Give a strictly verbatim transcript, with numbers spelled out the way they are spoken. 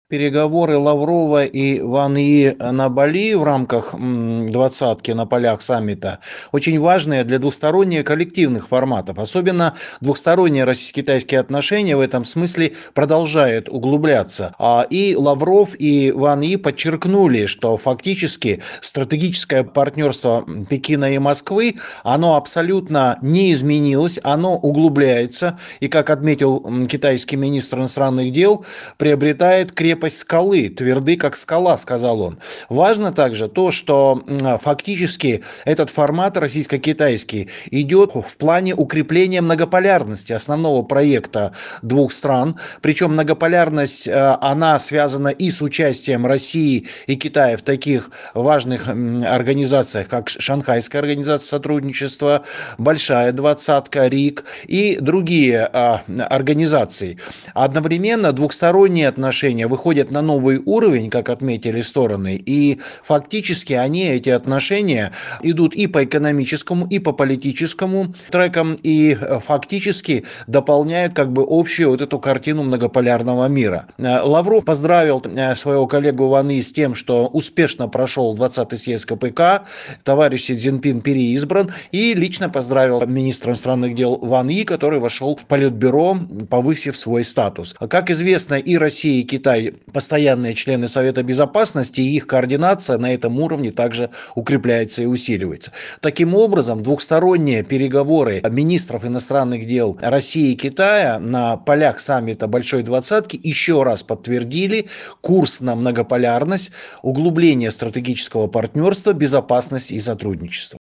Переговоры Лаврова и Ван Йи на Бали в рамках м, двадцатки на полях саммита очень важные для двусторонних коллективных форматов. Особенно двухсторонние российско-китайские отношения в этом смысле продолжают углубляться. А И Лавров, и Ван Йи подчеркнули, что фактически стратегическое партнерство Пекина и Москвы, оно абсолютно не изменилось, оно углубляется. И, как отметил м, китайский министр иностранных дел, приобретает крепость скалы, тверды как скала, сказал он. Важно также то, что фактически этот формат российско-китайский идет в плане укрепления многополярности основного проекта двух стран. Причем многополярность, она связана и с участием России и Китая в таких важных организациях, как Шанхайская организация сотрудничества, Большая двадцатка, РИК и другие организации. Одновременно двухсторонние отношения выходят на новый уровень, как отметили стороны, и фактически они, эти отношения, идут и по экономическому, и по политическому трекам, и фактически дополняют как бы общую вот эту картину многополярного мира. Лавров поздравил своего коллегу Ван Йи с тем, что успешно прошел двадцатый съезд ка пэ ка, товарищ Си Цзиньпин переизбран, и лично поздравил министра иностранных дел Ван Йи, который вошел в Политбюро, повысив свой статус. Как известно, и Россия, и Китай постоянные члены Совета Безопасности, и их координация на этом уровне также укрепляется и усиливается. Таким образом, двухсторонние переговоры министров иностранных дел России и Китая на полях саммита Большой двадцатки еще раз подтвердили курс на многополярность, углубление стратегического партнерства, безопасность и сотрудничество.